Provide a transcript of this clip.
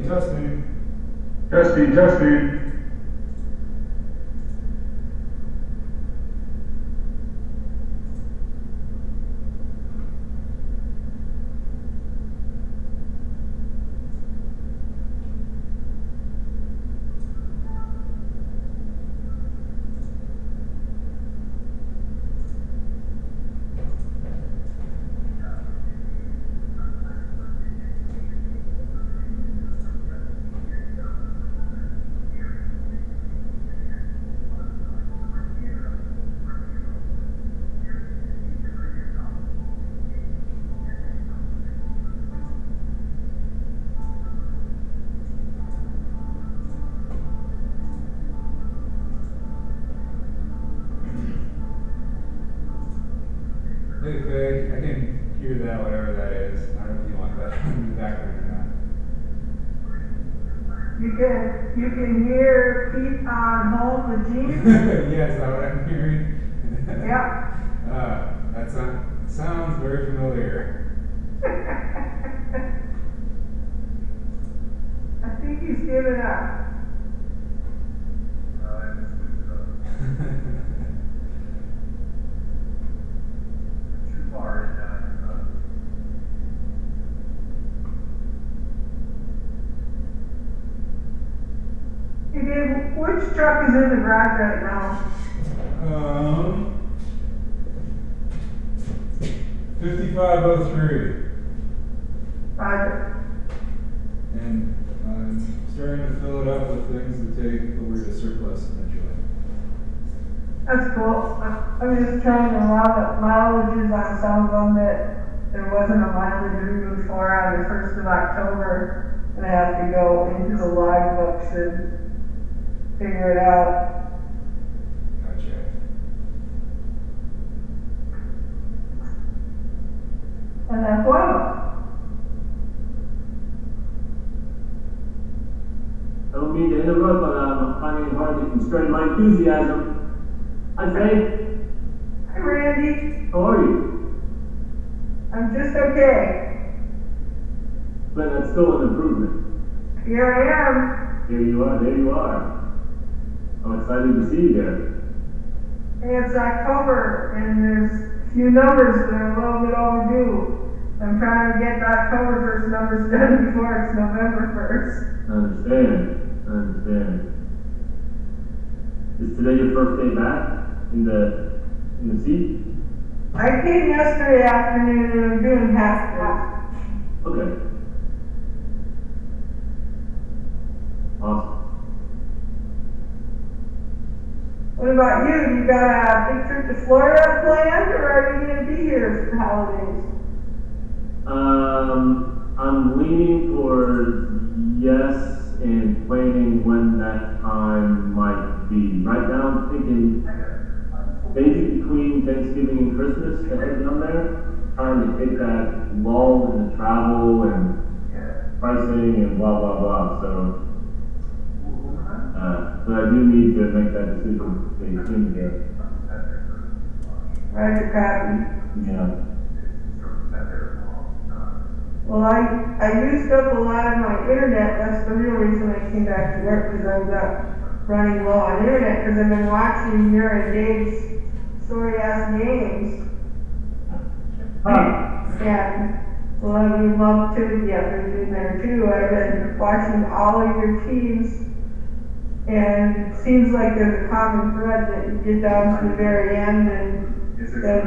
testing. Testing, testing. Hey Faye, I can hear that, whatever that is. I don't know if you want that in the background or You can hear Pete on Home the Jeep. Yeah, is that what I'm hearing? Yep. That sounds very familiar. I think he's given up. Too far in now. Hey Dave, which truck is in the garage right now? 5503. Roger. And I'm starting to fill it up with things to take over to surplus eventually. That's cool. I'm just trying to allow the mileages on some of them that there wasn't a mileage due for on the 1st of October. And I have to go into the log books and figure it out. Gotcha. And that's one of them. I don't mean to interrupt, but I'm finding it hard to constrain my enthusiasm. Hi, Faye. Hi Randy. How are you? I'm just okay. But that's still an improvement. Here I am. Here you are, there you are. I'm excited to see you there. And it's October, and there's a few numbers that are a little bit overdue. I'm trying to get the October 1st numbers done before it's November 1st. I understand. Is today your first day back in the seat? I came yesterday afternoon and I'm doing half day. Okay. Awesome. What about you? You got a big trip to Florida planned, or are you going to be here for the holidays? I'm leaning towards yes and planning when that time might be. Right now I'm thinking maybe between Thanksgiving and Christmas to head down there, trying to take that lull in the travel and pricing and blah blah blah. So but I do need to make that decision pretty soon here. Roger copy. Yeah. Well, I used up a lot of my internet. That's the real reason I came back to work, because I was running low on internet, because I've been watching your and Dave's sorry-ass games. Huh. And a lot of you love to together in there too. I've been watching all of your teams, and it seems like there's a common thread that you get down to the very end and